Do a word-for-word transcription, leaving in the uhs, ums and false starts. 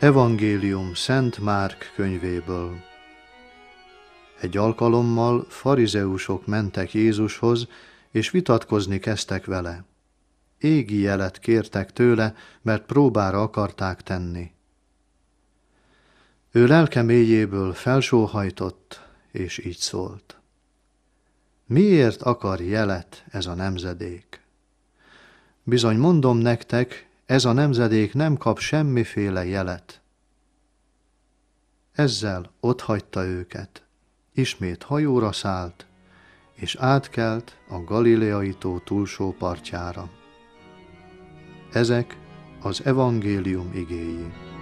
Evangélium Szent Márk könyvéből. Egy alkalommal farizeusok mentek Jézushoz, és vitatkozni kezdtek vele. Égi jelet kértek tőle, mert próbára akarták tenni. Ő lelke mélyéből felsóhajtott, és így szólt. Miért akar jelet ez a nemzedék? Bizony mondom nektek, ez a nemzedék nem kap semmiféle jelet. Ezzel otthagyta őket, ismét hajóra szállt, és átkelt a Galileai tó túlsó partjára. Ezek az evangélium igéi.